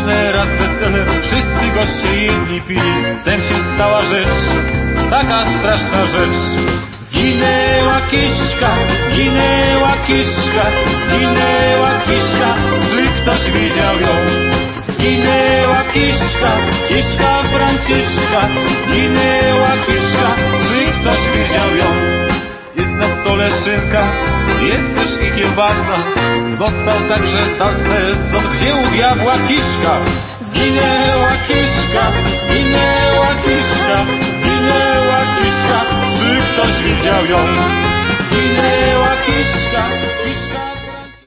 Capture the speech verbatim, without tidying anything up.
ważne raz wesele, wszyscy goście jedli pili. Wtem się stała rzecz, taka straszna rzecz. Zginęła Kiszka, zginęła Kiszka, zginęła Kiszka, czy ktoś widział ją? Zginęła Kiszka, Kiszka Franciszka, zginęła Kiszka, czy ktoś widział ją? Jest na stole szynka, jest też i kiełbasa, został także salces, od gdzie u diabła Kiszka? Zginęła Kiszka, zginęła Kiszka, zginęła Kiszka, czy ktoś widział ją? Zginęła Kiszka, Kiszka.